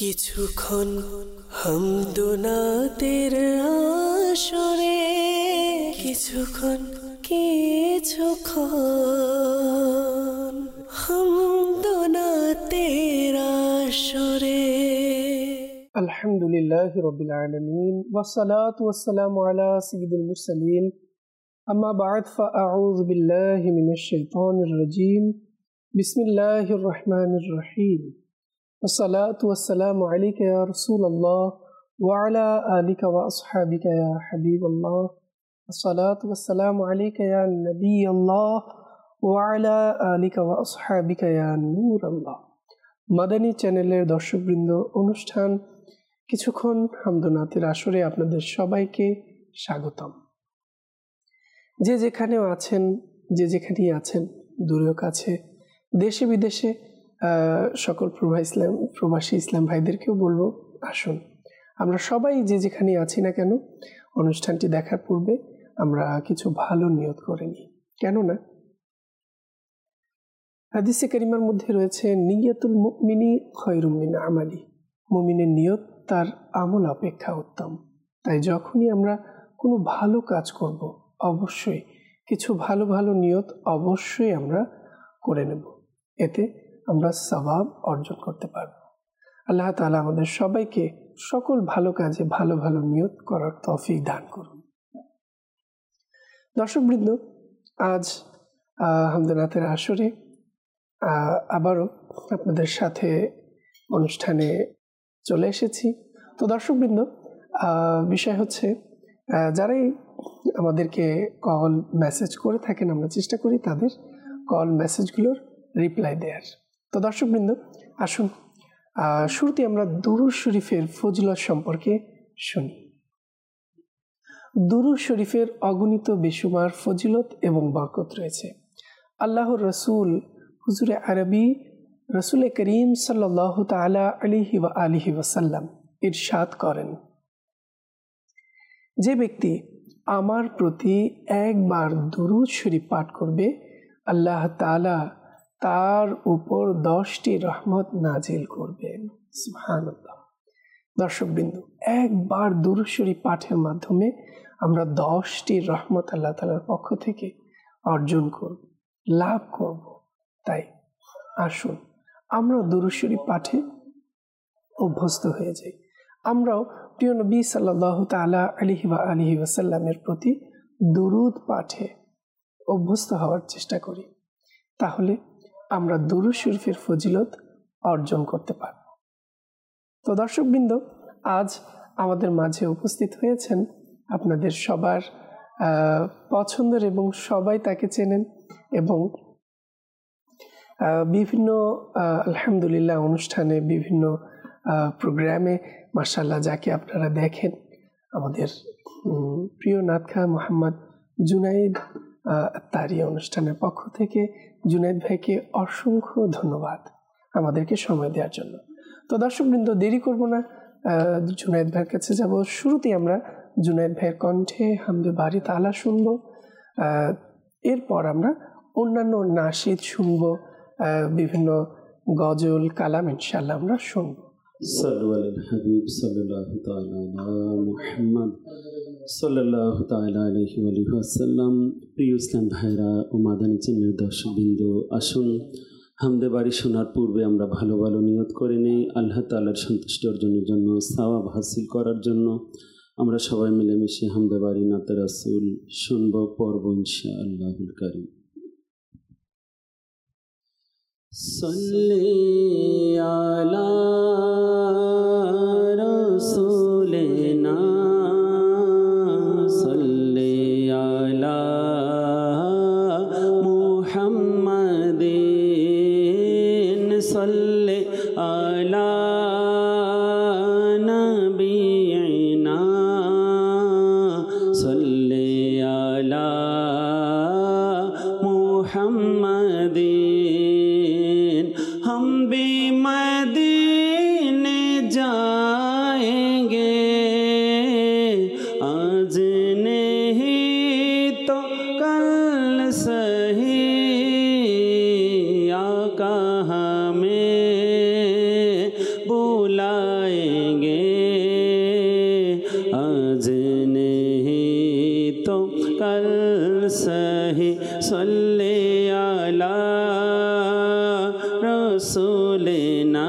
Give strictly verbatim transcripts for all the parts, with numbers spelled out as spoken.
কিছুক্ষণ হামদুনাতের আসরে, কিছুক্ষণ কিছুক্ষণ হামদুনাতের আসরে। আলহামদুলিল্লাহি রাব্বিল আলামিন ওয়াসসালাতু ওয়াসসালামু আলা সাইয়্যিদিল মুরসালিন আম্মা বা'দ ফাআউযু বিল্লাহি মিনাশ শাইতানির রাজীম বিসমিল্লাহির রহমানির রহিম ওয়াসসালাতু ওয়াসসালামু আলাইকা ইয়া রাসূলুল্লাহ ওয়া আলা আলিকা ওয়া আসহাবিকা ইয়া হাবিবাল্লাহ ওয়াসসালাতু ওয়াসসালামু আলাইকা ইয়া নবিয়াল্লাহ ওয়া আলা আলিকা ওয়া আসহাবিকা ইয়া নূরাল্লাহ। মাদানী চ্যানেলের দর্শকবৃন্দ, অনুষ্ঠান কিছুক্ষণ হামদুনাতের আসরে আপনাদের সবাইকে স্বাগতম। যে যেখানেও আছেন, যে যেখানেই আছেন, দূরেও কাছে, দেশে বিদেশে সকল প্রভা ইসলাম প্রবাসী ইসলাম ভাইদেরকেও বলবো, আসুন আমরা সবাই যে যেখানেই আছি না কেন অনুষ্ঠানটি দেখার পূর্বে আমরা কিছু ভালো নিয়ত করে নিই। কেননা হাদিসে কারিমার মধ্যে রয়েছে, নিয়াতুল মুমিনি খায়রুম মিন আমালি, মুমিনের নিয়ত তার আমল অপেক্ষা উত্তম। তাই যখনই আমরা কোনো ভালো কাজ করব, অবশ্যই কিছু ভালো ভালো নিয়ত অবশ্যই আমরা করে নেব, এতে আমরা সওয়াব অর্জন করতে পারব। আল্লাহ তাআলা আমাদের সবাইকে সকল ভালো কাজে ভালো ভালো নিয়ত করার তৌফিক দান করুন। দর্শকবৃন্দ, আজ হামদুনাতের আসরে আবারও আপনাদের সাথে অনুষ্ঠানে চলে এসেছি। তো দর্শকবৃন্দ, বিষয় হচ্ছে, যারাই আমাদেরকে কল মেসেজ করে থাকেন, আমরা চেষ্টা করি তাদের কল মেসেজগুলোর রিপ্লাই দেওয়ার। তো দর্শকবৃন্দ, আসুন শুরুতে আমরা দুরূদ শরীফের ফজিলত সম্পর্কে শুনি। দুরূদ শরীফের অগণিত বেশুমার ফজিলত এবং বরকত রয়েছে। আল্লাহর রসুল হুজুরে আরবি রসুল করিম সাল্লাল্লাহু তাআলা আলাইহি ওয়া আলিহি ওয়াসাল্লাম ইরশাদ করেন, যে ব্যক্তি আমার প্রতি একবার দুরূদ শরীফ পাঠ করবে, আল্লাহ তাআলা তার উপর দশটি রহমত নাজিল করবেন। সুবহানাল্লাহ। দর্শকবৃন্দ, একবার দুরূদ শরীফ পাঠের মাধ্যমে আমরা দশটি রহমত আল্লাহ তাআলার পক্ষ থেকে অর্জন করব, লাভ করব। তাই আসুন আমরা দুরূদ শরীফ পাঠে অভ্যস্ত হয়ে যাই। আমরাও প্রিয় নবী সাল্লাল্লাহু তাআলা আলাইহি ওয়া আলিহি ওয়াসাল্লামের প্রতি দুরূদ পাঠে অভ্যস্ত হওয়ার চেষ্টা করি, তাহলে আমরা দুরূদ শরীফের ফজিলত অর্জন করতে পারব। তো দর্শকবৃন্দ, আজ আমাদের মাঝে উপস্থিত হয়েছেন আপনাদের সবার পছন্দের এবং সবাই তাকে চেনেন এবং বিভিন্ন আলহামদুলিল্লাহ অনুষ্ঠানে, বিভিন্ন প্রোগ্রামে মাশাআল্লাহ যাকে আপনারা দেখেন, আমাদের প্রিয় নাতখা মোহাম্মদ জুনাইদ আত্তারি অনুষ্ঠানের পক্ষ থেকে জুনাইদ ভাইকে অসংখ্য ধন্যবাদ আমাদেরকে সময় দেওয়ার জন্য। তো দর্শকবৃন্দ, দেরি করব না, জুনাইদ ভাইয়ের কাছে যাব। শুরুতেই আমরা জুনাইদ ভাইয়ের কণ্ঠে হামদে বারি তাআলা শুনব, এরপর আমরা অন্যান্য নাশিদ শুনব, বিভিন্ন গজল কালাম ইনশাআল্লাহ আমরা শুনব। সাল্লু আলাল হাবিব সাল্লাল্লাহু তাআলা আলা মুহাম্মদ সাল্লাল্লাহু তাআলা আলাইহি ওয়া আলিহি ওয়াসাল্লাম। প্রিয় ইসলাম ভাইরা ও মাদানী চ্যানেলের দর্শকবৃন্দ, আসুন হামদে বারি শোনার পূর্বে আমরা ভালো ভালো নিয়ত করে নেই আল্লাহ তাআলার সন্তুষ্টি অর্জনের জন্য, সওয়াব হাসিল করার জন্য। আমরা সবাই মিলেমিশে হামদে বারি নাতে রাসূল শুনব, পড়ব ইনশাআল্লাহুল কারীম। সাল্লি আলা রাসূলিনা সাল্লি আলা মুহাম্মাদিন সাল্লি আলা নবিয়িনা সাল্লি আলা মুহাম্মাদিন। हम भी मदीना जाएंगे आज नहीं तो कल सही सल्ले अला रसूलिना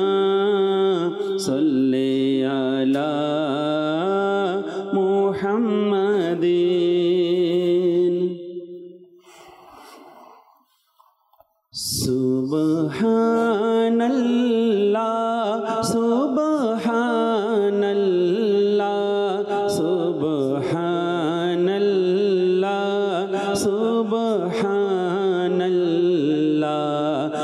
सल्ले अला मुहम्मदिन सुबहानल्लाह सुबहानल्लाह सुबहानल्लाह सुबहानल्लाह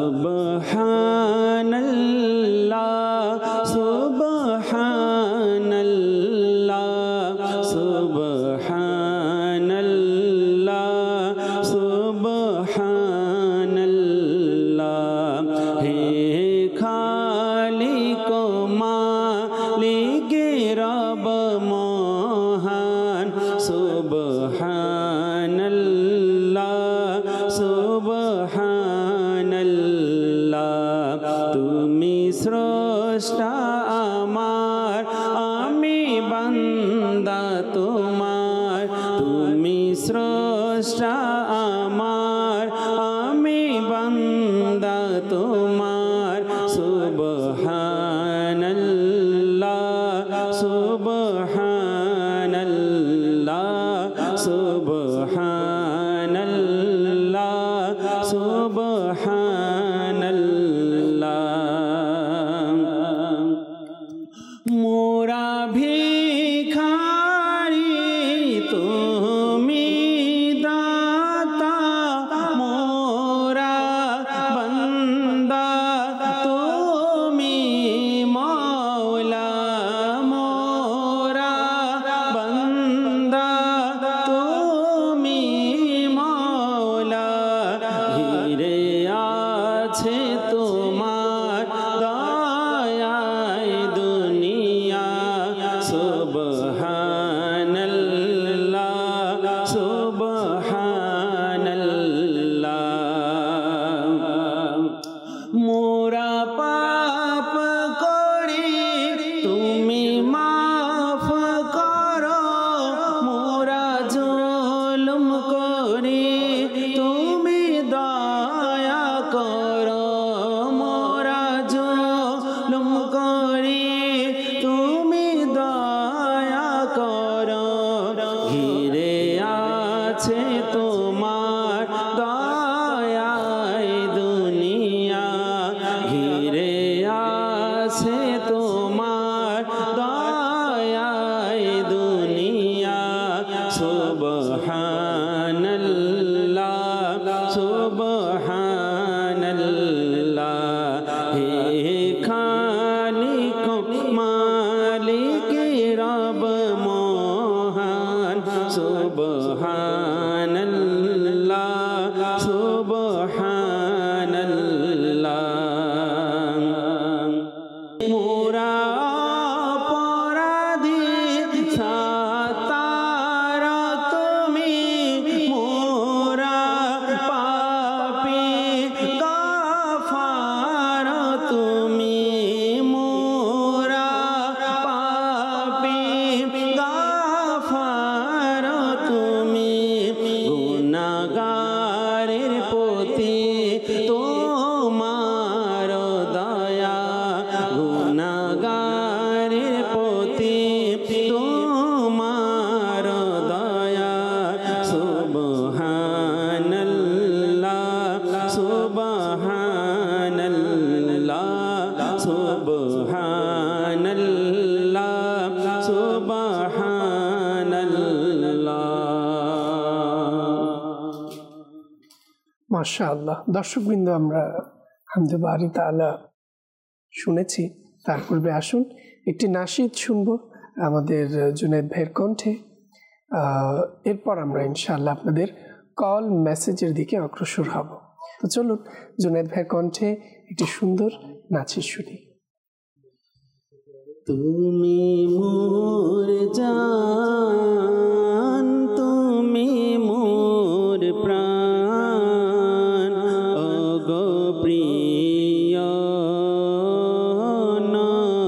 सुबहानल्लाह सुबहानल्लाह सुबहानल्लाह सुबहानल्लाह हे खालिक मालिक रब महान सुबहानल्लाह सुबहानल्लाह তুমি স্রষ্টা আমার আমি বান্দা তোমার তুমি স্রষ্টা আমার আমি বান্দা তোমার সুবহানাল্লাহ সুবহানাল্লাহ সুবহানাল্লাহ সুবহানাল্লাহ মোরা ভিখারি তুমি দাতা মোরা বান্দা তুমি মাওলা মোরা বান্দা তুমি মাওলা ঘিরে আছে তোমার দয়ায় দুনিয়া সুবহানাল্লাহ সুবহানাল্লাহ মোরা পাপ করি তুমি মাফ করো মোরা জুলুম করি তুমি দয়া করো মোরা জুলুম করি তুমি দয়া করো ঘিরে আছে তোমার দয়ায় দুনিয়া ঘিরে আছে তোমার দয়ায় দুনিয়া সুবহানাল্লাহ সুবহানাল্লাহ হে খালিক মালিক রব মহান সুবহানাল্লাহ সুবহানাল্লাহ মোরা অপরাধী সাতার তুমি মোরা পাপী গফার তুমি মোরা পাপী গফার তুমি গুনাহগারের প্রতি তোমার দয়া গুনাহগারের প্রতি তোমার দয়া সুবহানাল্লাহ সুবহানাল্লাহ সুবহানাল্লাহ সুবহানাল্লাহ মাশাআল্লাহ। দর্শকবৃন্দ, আমরা হামদে বারি তাআলা শুনেছি। তার পূর্বে আসুন একটি নাশিদ শুনবো আমাদের জুনায়েদ ভাইয়ের কণ্ঠে। এরপর আমরা ইনশাআল্লাহ আপনাদের কল মেসেজের দিকে অগ্রসর হব। তো চলুন জুনায়েদ ভাইয়ের কণ্ঠে একটি সুন্দর নাচি শুনি। তুমি মোর জান তুমি মোর প্রাণ ওগো প্রিয়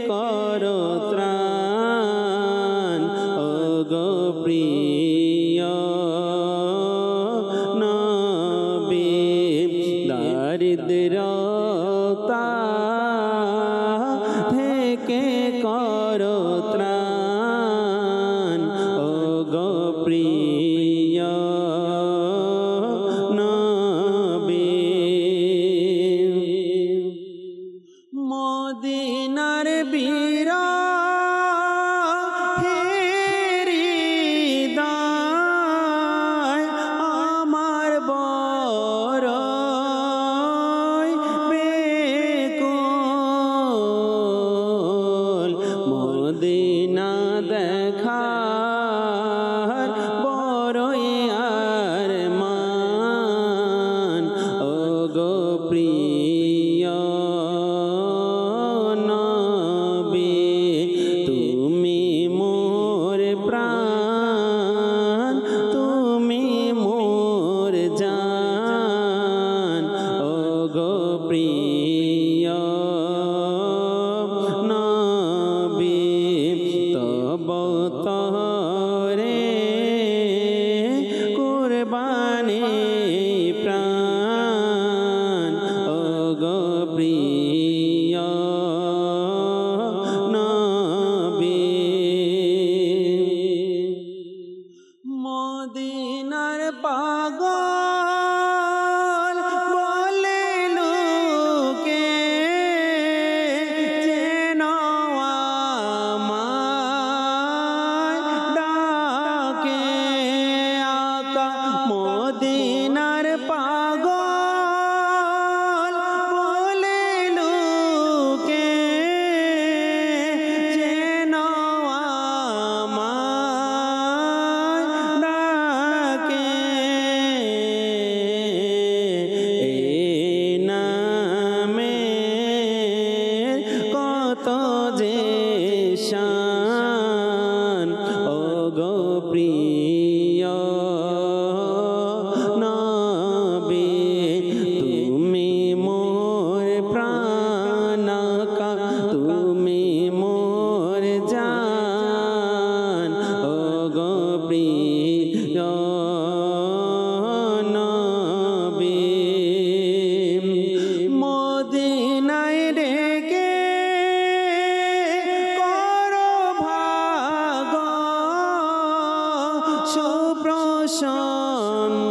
করো ত্রাণ ও গো প্রিয় নবী দারিদ্রতা থেকে করো ত্রাণ ও গো প্রিয় নবী মদিনার বীরা আমার বড় বেকুল মদিনা দেখার বড়ই আর মান ও গো প্রিয় নবী তুমি মোর প্রাণ তুমি মোর জান ও গো প্রিয় নবী তব তরে কুরবানি প্রাণ ও গো প্রিয় নবী মদিনার পাগল বলে লোকে যেন আমায় ডাকে আকা মদিনার পাগল বলে লোকে যেন আমায় ডাকে এই নামের কত যে শান ও গো প্রিয় নবী তুমি মোর প্রাণ তুমি মোর জান ও গো প্রিয় নবী মদিনায় রেখে করো ভাগ সুপ্রসন্ন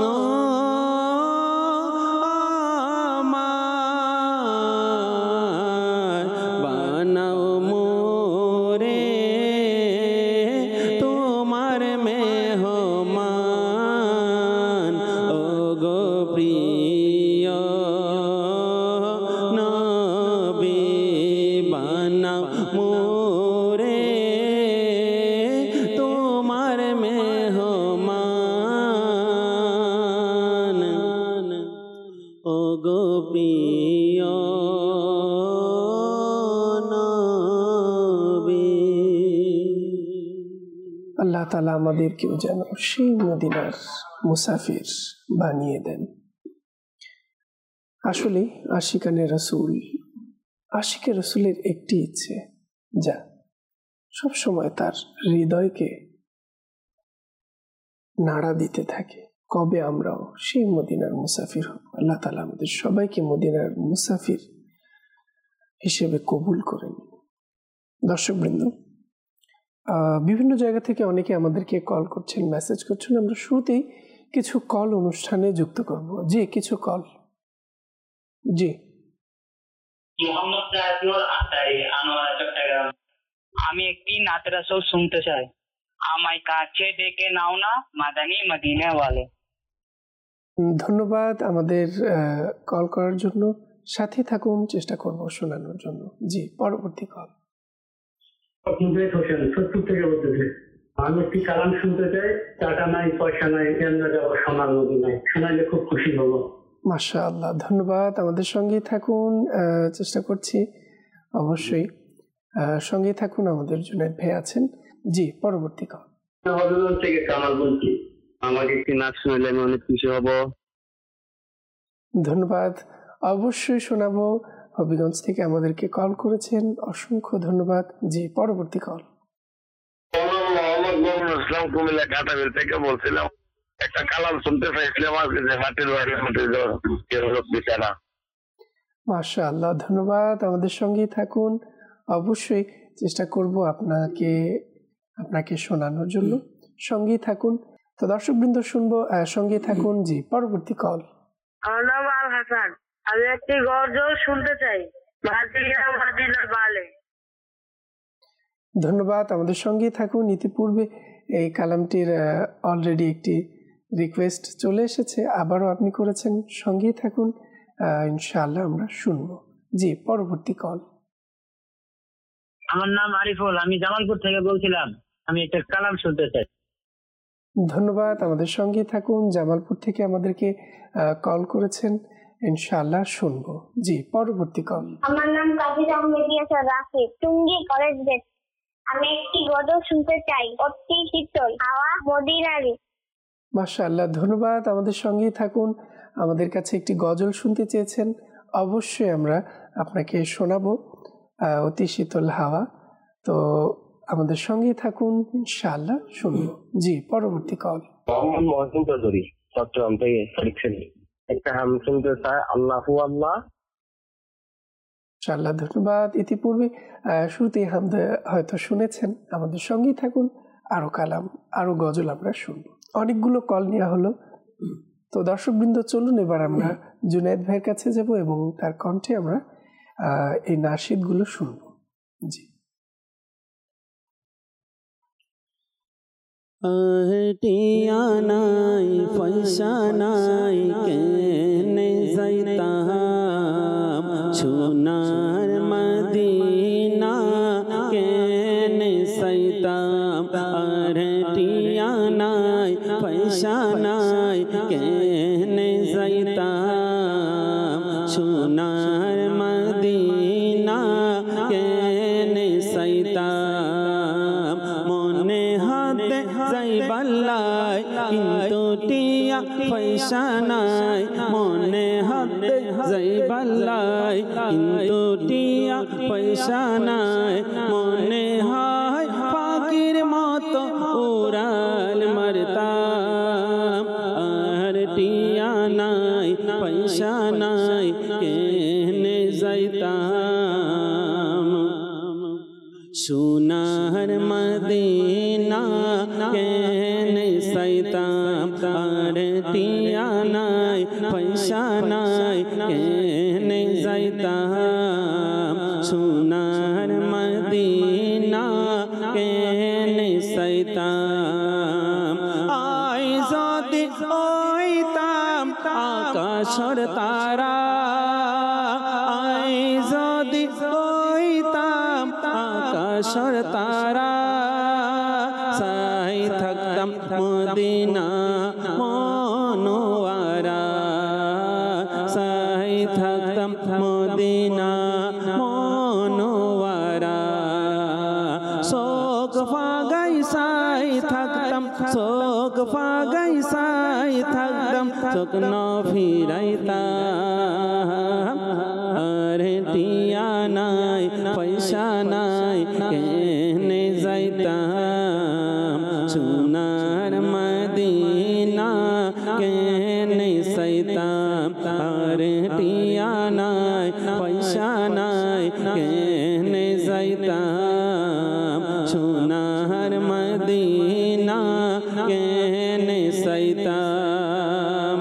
আমার বানাও মোরে তোমার মেহমান ও গো প্রিয় নবী বানাও মোরে তোমার মেহমান ও গো প্রিয় নবী আল্লাহ তাআলা আমাদেরকেও যেন সেই মদিনার মুসাফির বানিয়ে দেন। আসলে আশিকানে রাসূল আশিকে রাসূলের একটি ইচ্ছে, যা সব সময় তার হৃদয়কে নাড়া দিতে থাকে, কবে আমরাও সেই মদিনার মুসাফির হব। আল্লাহ তাআলা আমাদের সবাইকে মদিনার মুসাফির হিসেবে কবুল করেন। দর্শকবৃন্দ, বিভিন্ন জায়গা থেকে অনেকে আমাদেরকে কল করছেন, মেসেজ করছেন। আমরা শুরুতেই কিছু কল অনুষ্ঠানে যুক্ত করব। জি, কিছু কল। জি, আমি একটি নাত রাসূল শুনতে চাই। আমায় কাছে ডেকে নাও না মাদানী মদিনা ওয়ালে। ধন্যবাদ আমাদের কল করার জন্য। সাথে থাকুন, চেষ্টা করব শোনানোর জন্য। জি, পরবর্তী কল। আমি একটি কালাম শুনতে চাই। টাকা নাই, পয়সা নাই, কেমনে যাবো সোনার মদিনায়, শোনাইলে খুব খুশি হব। মাশাআল্লাহ, ধন্যবাদ। আমাদের সঙ্গেই থাকুন, চেষ্টা করছি অবশ্যই। সঙ্গে থাকুন, আমাদের জুনায়েদ ভাই আছেন। জি, পরবর্তী কল। থেকে কামাল বলছি, আমাকে একটি নাচ শোনাইলে আমি অনেক খুশি হব। ধন্যবাদ, অবশ্যই শোনাবো। হবিগঞ্জ থেকে আমাদেরকে কল করেছেন, অসংখ্য ধন্যবাদ। জি, পরবর্তী কল। মোহাম্মদ নজরুল ইসলাম, কুমিল্লা কাটাবিল থেকে বলছিলাম। একটা কালাম শুনতে চাইছিলাম আজকে যে হাতির বাড়ির মধ্যে বিছানা। মাশাআল্লাহ, ধন্যবাদ। আমাদের সঙ্গেই থাকুন, অবশ্যই চেষ্টা করব আপনাকে আপনাকে শোনানোর জন্য। সঙ্গেই থাকুন। তো দর্শকবৃন্দ শুনবো, সঙ্গেই থাকুন। জি, পরবর্তী কল। আমার নাম আল হাসান, আমি একটি গজল শুনতে চাই। ধন্যবাদ, আমাদের সঙ্গেই থাকুন। ইতিপূর্বে এই কালামটির অলরেডি একটি রিকোয়েস্ট চলে এসেছে, আবারও আপনি করেছেন। সঙ্গেই থাকুন, ইনশাআল্লাহ আমরা শুনবো। জি, পরবর্তী কল। আমার নাম আরিফুল, আমি জামালপুর থেকে বলছিলাম। আমি একটা কালাম শুনতে চাই। ধন্যবাদ, আমাদের সঙ্গেই থাকুন। জামালপুর থেকে আমাদেরকে কল করেছেন, ইনশাআল্লাহ শুনবো। জি, পরবর্তী কল। আমার নাম কাবির আহমেদ ইয়াসা রাফি, টুঙ্গি কলেজ গেট। আমি একটি গজল শুনতে চাই, অতি শীতল হাওয়া মদিনারি। মাশাআল্লাহ, ধন্যবাদ, আমাদের সঙ্গেই থাকুন। আমাদের কাছে একটি গজল শুনতে চেয়েছেন, অবশ্যই আমরা আপনাকে শোনাবো, অতি শীতল হাওয়া। তো আমাদের সঙ্গেই থাকুন, ইনশাআল্লাহ শুনবো। জি, পরবর্তী কল। মোহাম্মদ মহসিন চৌধুরী, চট্টগ্রাম থেকে একটা হাম শুনতে চাই, আল্লাহু আল্লাহ। ইনশাআল্লাহ, ধন্যবাদ। ইতিপূর্বে শুরুতে হামদ হয়তো শুনেছেন। আমাদের সঙ্গেই থাকুন, আরো কালাম, আরো গজল আমরা শুনবো। অনেকগুলো কল নেওয়া হলো। তো দর্শকবৃন্দ, চলুন এবার আমরা জুনায়েদ ভাইয়ের কাছে যাব এবং তার কণ্ঠে আমরা এই নাশিদগুলো শুনবো। জি। আহটিয়া নাই পয়সা নাই কেনে যাইতাম, সোনার মদিনা কেনে যাইতাম। আহটিয়া নাই পয়সা নাই কেনে যাইতাম, সোনার মদিনা কেনে যাইতাম। মনে হাতে যাইবাল্লাই কিন্তু টিয়া পয়সা নাই, মনে হাতে যাইবাল্লাই কিন্তু টিয়া পয়সা নাই। মনে হয় পাখির মতো উড়াল মারতাম, আর টিয়া নাই পয়সা নাই কেনে যাইতাম। সোনার মদিনা কেনে যাইতাম, আর টিয়া নাই পয়সা নাই কেনে যাইতাম। সোনার মদিনা কেনে যাইতাম। আই যদি হইতাম আকাশর তারা, আই যদি হইতাম আকাশর তারা, সাই থাকতাম মদিনা মনোয়ারা, সাই থাকতাম মদিনা মনোয়ারা। শোক ফাগাই সাই থাকতাম, শোক ফাগাই সাই থাকতাম, শোক ন ফিরাইতাম। আরে টিয়া নাই পয়সা নাই কেনে যাইতাম, সোনার মদিনা কেনে যাইতাম। আরে টিয়া নাই পয়সা নাই কেনে যাইতাম, সোনার মদিনা কেনে যাইতাম।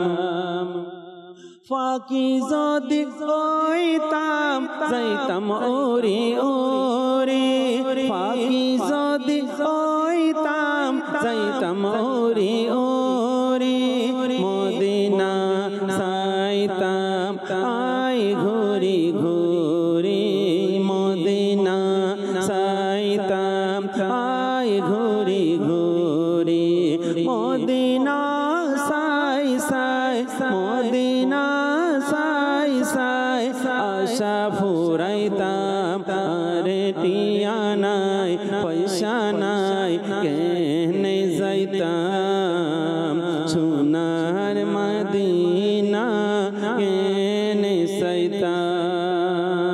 ফাঁকি যদি হইতাম যাইতাম ওরে ওরে, ফাঁকি যদি হইতাম যাইতাম ওরে ওরে। মদিনা চাইতাম আই ঘুরি ঘুরি, মদিনা চাইতাম আই ঘুরি ঘুরি। মদিনা সাই সাই, মদিনা সাই সাই, আশা ফুরাইতাম। আরে টিয়া নাই পয়সা নাই কেনে যাইতাম, সোনার মদিনা কেনে যাইতাম।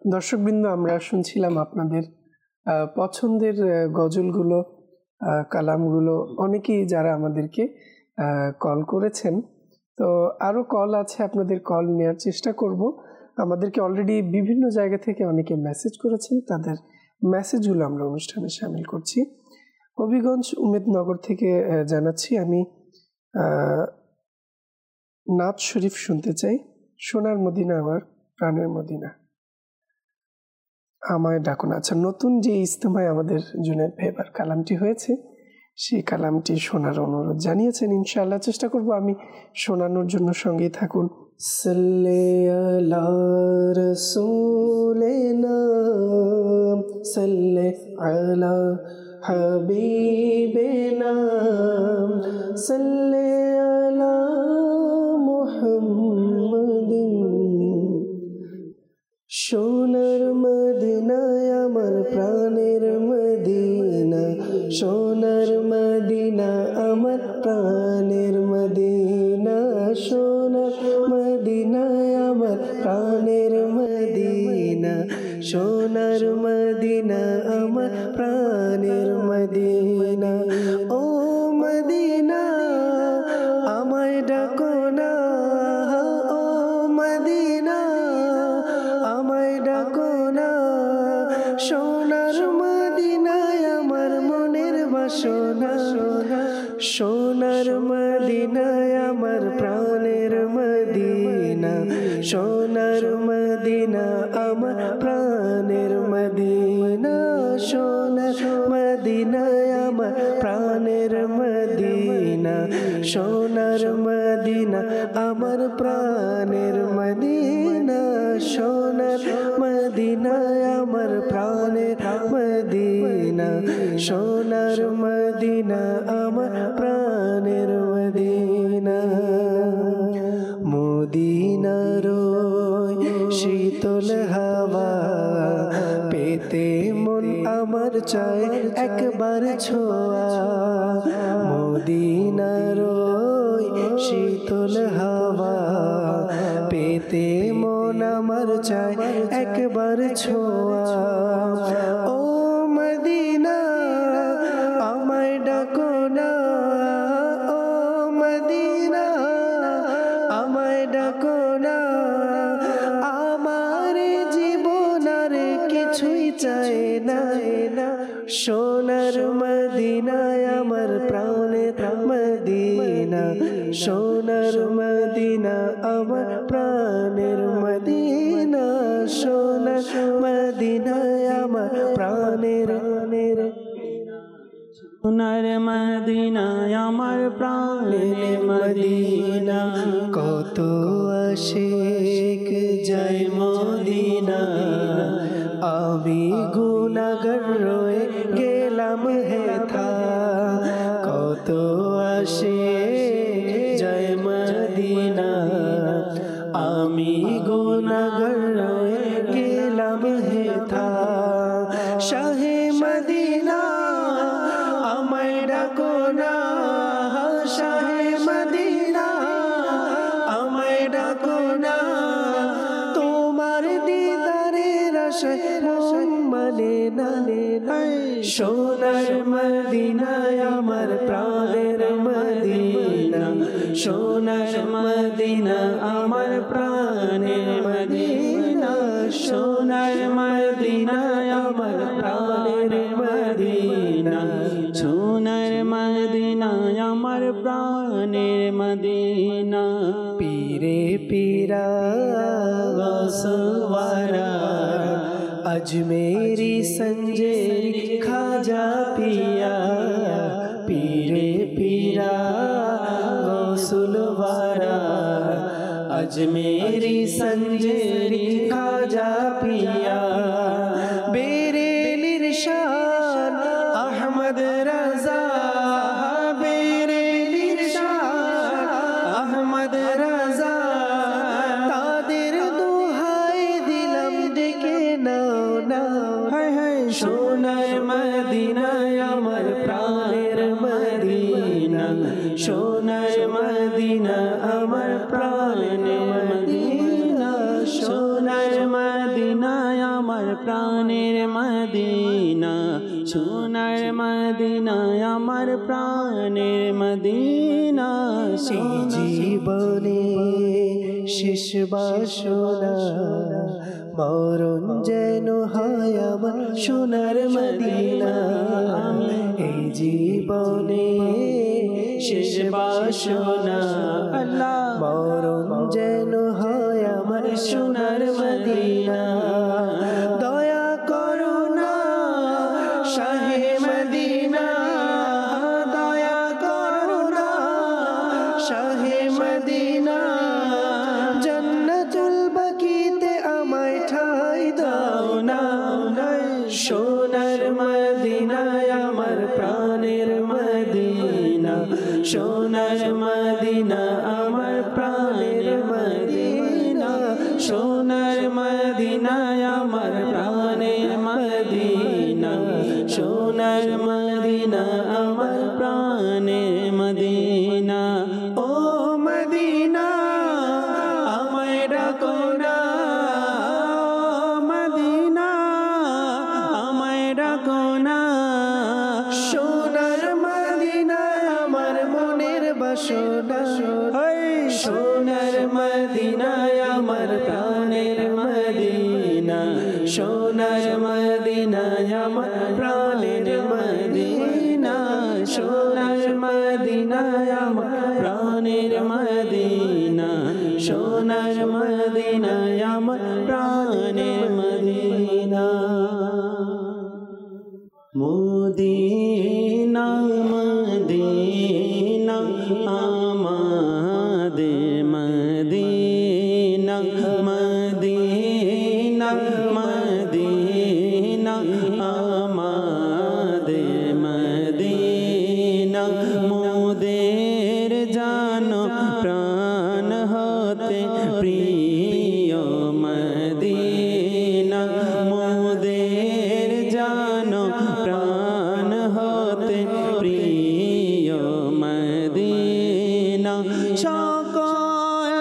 দর্শকবৃন্দ, আমরা শুনছিলাম আপনাদের পছন্দের গজলগুলো, কালামগুলো। অনেকেই যারা আমাদেরকে কল করেছেন, তো আরও কল আছে, আপনাদের কল নেওয়ার চেষ্টা করব। আমাদেরকে অলরেডি বিভিন্ন জায়গা থেকে অনেকে মেসেজ করেছেন, তাদের মেসেজগুলো আমরা অনুষ্ঠানে শামিল করছি। হবিগঞ্জ উমেদনগর থেকে জানাচ্ছি, আমি নাত শরীফ শুনতে চাই। সোনার মদিনা আমার প্রাণের মদিনা, আমায় ডাকুন। আচ্ছা, নতুন যে ইজতেমায় আমাদের জুনায়েদ ভাই এবার কালামটি হয়েছে, সেই কালামটি শোনার অনুরোধ জানিয়েছেন। ইনশাআল্লাহ চেষ্টা করব আমি শোনানোর জন্য। সঙ্গেই থাকুন। সাল্লে আলা রাসূলিনা সাল্লে আলা হাবিবিনা সাল্লে আলা মুহাম্মাদিন। সোনার মদিনায় আমার প্রাণের মদিনা, সোনার মদিনা আমার প্রাণের মদিনা, সোনার মদিনায় আমার প্রাণের মদিনা, সোনার মদিনা আমার প্রাণের মদিনা। ও মদিনা আমায় ডাকো না, ও মদিনা আমায় ডাকো না, সোনার মদিনায় আমার মনের বাসনা, সোনার মদিনায় আমার প্রাণের মদিনা, সোনার মদিনা আমার প্রাণের মদিনা, সোনার মদিনায় আমার প্রাণের মদিনা, সোনার মদিনা আমার প্রাণের মদিনা, সোনার মদিনায় আমার প্রাণের মদিনা, সোনার মদিনা আমার প্রাণের মদিনা। মদিনার শীতল হাওয়া পেতে মন আমার চায় একবার ছোঁয়া, মদিনার শীতল হাওয়া পেতে মন আমার চায় একবার ছোঁয়া। ও মদিনা আমায় ডাকো না, ও মদিনা আমায় ডাকো না, আমার জীবন আর কিছুই চাই না, সোনার মদিনায় আমার প্রাণের মদিনা, সোনার মদিনা আমার প্রাণের মদিনা, সোনার মদিনায় আমার প্রাণের সোনার মদিনায় আমার প্রাণের মদিনা। কত আশিক যায় মদিনা, আমি গুনাহগার রয়ে গেলাম হেথা। কত আশিক যায় মদিনা, আমি গুনাহগার রয়ে গেলাম হেথা। শাহে মদিনা আমায় ডাকো না, শাহে মদিনা আমায় ডাকো না, তোমার দিদারের আশায় মন মানে না। সোনার মদিনায় আমার প্রাণের মদিনা, সোনার মদিনা আমার প্রাণের মদিনা, সোনার মদিনায় আমার প্রাণের মদিনা, সোনার মদিনায় আমার প্রাণের মদিনা। পীরে পীরা গৌসওয়ারা अजमेरी संजेरी खाजा पिया, पीरे पीरा गौसुलवारा अजमेरी संजेरी खाजा पिया। बेरेलिर शान अहमद रजा, बेरेलिर शान अहमद रजा, तादेर दुहाई दिलम डेके नाओ नाओ। সোনার মদিনায় আমার প্রাণের মদিনা, সোনার মদিনা আমার প্রাণের মদিনা, সোনার মদিনায় প্রাণের মদিনা সোনার মদিনা আমার প্রাণের মদিনা এই জীবনে শেষ বাসনা মরণ যেন হয় আমার সোনার মদিনা এই জীবনে শেষ বাসনা আল্লাহ মরণ যেন হয় আমার সোনার মদিনা দয়া করো না শাহে মদিনা দয়া করো না শাহে মদিনা জান্নাতুল বাকিতে আমায় ঠাই দাও না সোনার মদিনায় আমার প্রাণের মদিনা সোনার মদিনা আমার প্রাণের মদিনা সোনার মদিনায় আমার প্রাণের মদিনা সোনার মদিনা আমার প্রাণের মদিনা ও মদিনা আমায় ডাকো না মদিনা আমায় ডাকো না সোনার মদিনা আমার মনের বাসনা সোনার মদিনায় আমার প্রাণের মদিনা সোনার মদিনায় আমার প্রাণের মদিনা সোনার মদিনায় আমার প্রাণের মদিনা সোনার মদিনায় আমার প্রাণের মদিনা মদিনা মদিনা আমাদের মদিনা মদিনা মদিনা আমাদের মদিনা মোদের জানো প্রাণ হতে প্রিয় মদিনা মোদের জানো প্রাণ হতে প্রিয় মদিনা সকল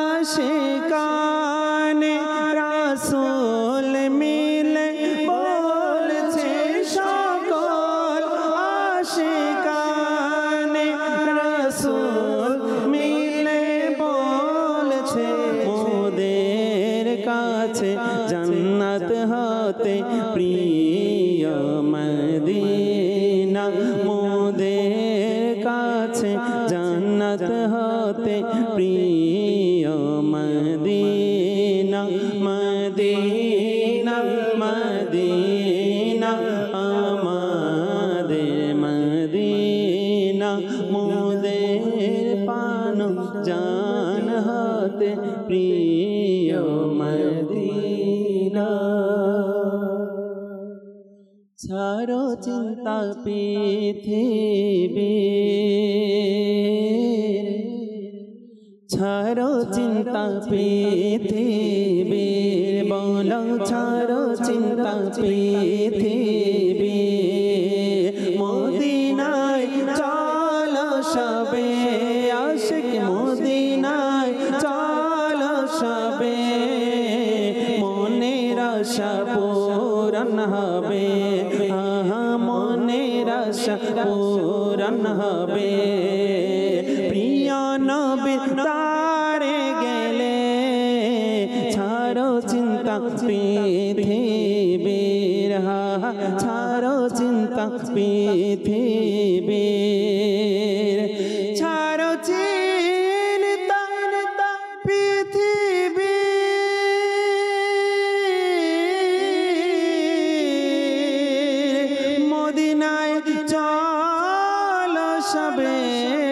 আশিকানে রাসূল মিলে বলছে সকল আশিকানে রাসূল মিলে বলছে মোদের কাছে জান্নাত হতে প্রিয় মদিনা মোদের কাছে জান্নাত হতে প্রিয় মদিনা মদিনা মদিনা আমাদের মদিনা মোদের পান জান হতে প্রিয় মদিনা ছাড়ো চিন্তা পৃথিবী ছাড়ো চিন্তা পৃথিবী বলো ছাড়ো চিন্তা পৃথিবী মদিনায় চলো সবে আশিক মদিনায় চলো সবে মনের আশা পূরণ হবে আহা মনের আশা পূরণ হবে প্রিয় নবী তারে গেলে ছাড়ো চিন্তা পৃথিবীর হা ছাড়ো চিন্তা পৃথিবীর ছাড়ো চিন্তা পৃথিবী মদিনায় চলো সবে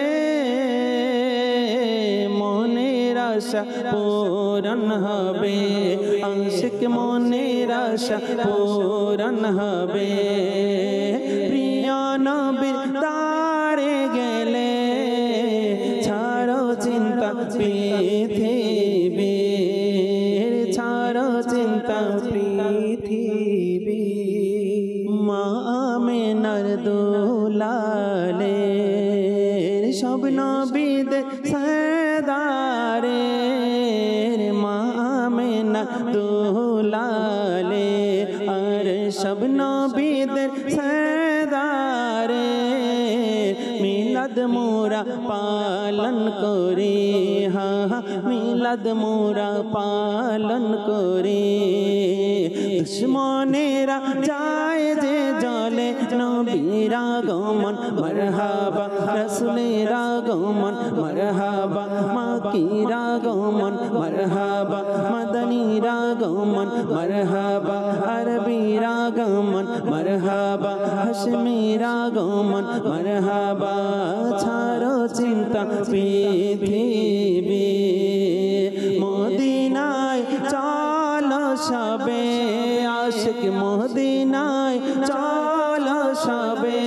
মনের আশা পূরণ হবে আশিক মনের আশা পূরণ হবে প্রিয় নবীর তারে গেলে ছাড়ো চিন্তা পৃথিবীর ছাড়ো চিন্তা পৃথিবী মা আমিনার দুলালে সব নবীদের সরদারে মা আমিনা দুলালে সব নবীদের সরদারে মিলাদ মোরা পালন করি হা মিলাদ মোরা পালন করি দুশ্মনেরা যায় যে জলে নবীর আগমন মারহাবা রাসূলের আগমন মারহাবা মাকির আগমন মারহাবা মদনীর আগমন মারহাবা আরবীর আগমন মারহাবা হাশমির আগমন মারহাবা ছাড়ো চিন্তা পৃথিবী মদিনায় চলো সবে আশিক মদিনায় চলো সবে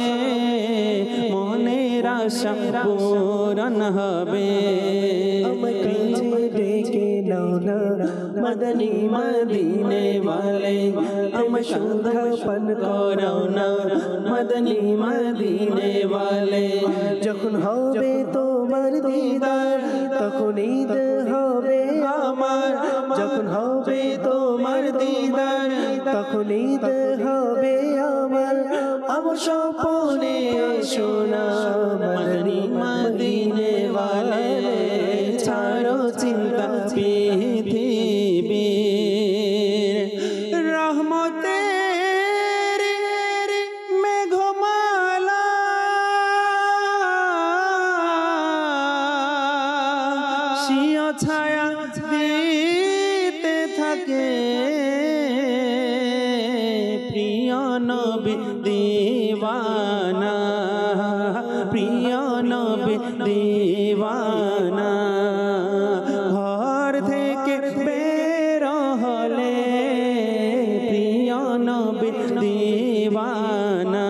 মনের আশা পূরণ হবে আমাকে ডেকে নাও না মদনী মদিনে वाले আমার সন্ধান করাও না মদনী মদিনে वाले যখন হবে তোমার দিদার তখন ঈদ হবে আমার যখন হবে তোমার দিদার তখন ঈদ হবে আমার আমার স্বপ্নে সোনা মদনী মদিনে वाले ছাড়ো চিন্তা পৃথিবীর রহমতের মেঘমালা শিয় ছায়া দিতে থাকে প্রিয় নবী দিওয়ানা প্রিয় নবী দিওয়ানা ঘর থেকে বের হলে প্রিয় নবী দিওয়ানা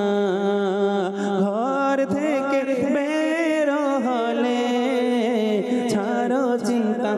ঘর থেকে বের হলে ছাড়ো চিন্তা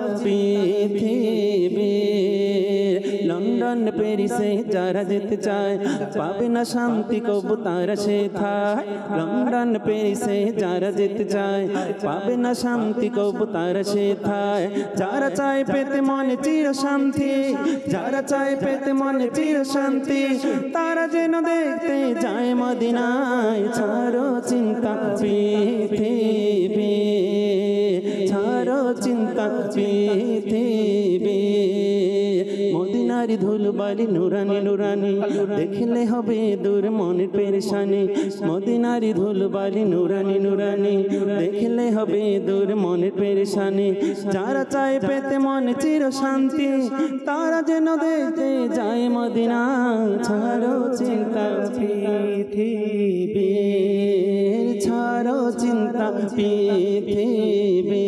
পৃথিবীর লন্ডন প্যারিসে যারা যেতে চায় পাবে না শান্তি কবু তারা সে থায় লন্ডন প্যারিসে যারা যেতে চায় পাবে না শান্তি কবু তারা সে থায় যারা চায় পেতে মনে চির শান্তি যারা চায় পেতে মনে চির শান্তি তারা যেন দেখতে যায় মদিনায় ছাড়ো চিন্তা পৃথিবী ছাড়ো চিন্তা পৃথিবী মদিনারি ধুল বালি নুরানি নুরানি দেখলে হবে দূর মনের পেরেশানি মদিনারি ধুল বালি নুরানি নুরানি দেখলে হবে দূর মনের পেরেশানি যারা চায় পেতে মনে চির শান্তি তারা যেন দেখতে যায় মদিনা ছাড়ো চিন্তা পৃথিবী ছাড়ো চিন্তা পৃথিবী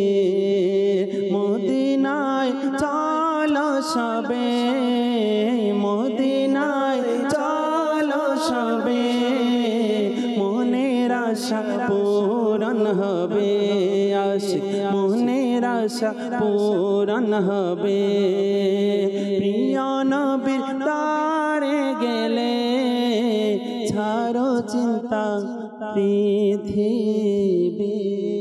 মদিনায় চলো সবে মদিনায় চলো সবে মনের আশা পূরণ হবে আশিক মনের আশা পূরণ হবে প্রিয় নবীর দ্বারে গেলে ছাড়ো চিন্তা পৃথিবী।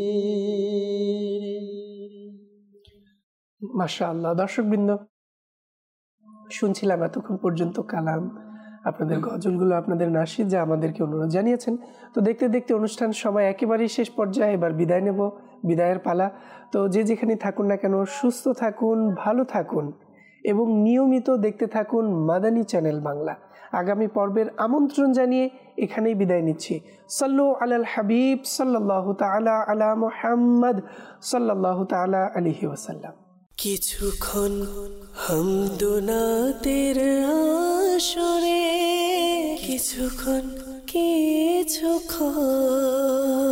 মাশাআল্লাহ দর্শকবৃন্দ, শুনছিলাম এতক্ষণ পর্যন্ত কালাম, আপনাদের গজলগুলো, আপনাদের নাশিদ যা আমাদেরকে অনুরোধ জানিয়েছেন। তো দেখতে দেখতে অনুষ্ঠান সময় একেবারেই শেষ পর্যায়ে, এবার বিদায় নেব, বিদায়ের পালা। তো যে যেখানে থাকুন না কেন সুস্থ থাকুন, ভালো থাকুন এবং নিয়মিত দেখতে থাকুন মাদানী চ্যানেল বাংলা। আগামী পর্বের আমন্ত্রণ জানিয়ে এখানেই বিদায় নিচ্ছি। সাল্লু আলাল হাবিব সাল্লাল্লাহু তাআলা আলা মুহাম্মদ সাল্লাল্লাহু তাআলা আলাইহি ওয়াসাল্লাম। কিছুক্ষণ হামদুনাতের আসরে, কিছুক্ষণ কিছুক্ষণ